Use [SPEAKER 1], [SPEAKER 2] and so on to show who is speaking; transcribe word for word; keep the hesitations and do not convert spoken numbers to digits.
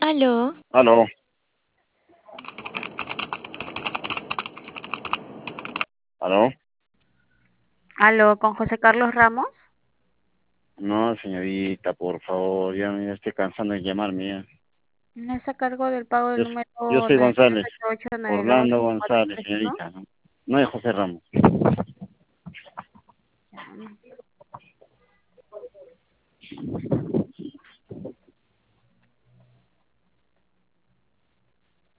[SPEAKER 1] Aló,
[SPEAKER 2] Aló, aló.
[SPEAKER 3] Aló, con José Carlos Ramos.
[SPEAKER 2] No, señorita, por favor, ya me estoy cansando de llamarme ya.
[SPEAKER 3] No está a cargo del pago del
[SPEAKER 2] Yo, yo
[SPEAKER 3] número
[SPEAKER 2] soy
[SPEAKER 3] nueve
[SPEAKER 2] González,
[SPEAKER 3] ocho ocho nueve dos
[SPEAKER 2] Orlando
[SPEAKER 3] cuatro
[SPEAKER 2] González,
[SPEAKER 3] tres uno.
[SPEAKER 2] señorita, ¿no? No es José Ramos.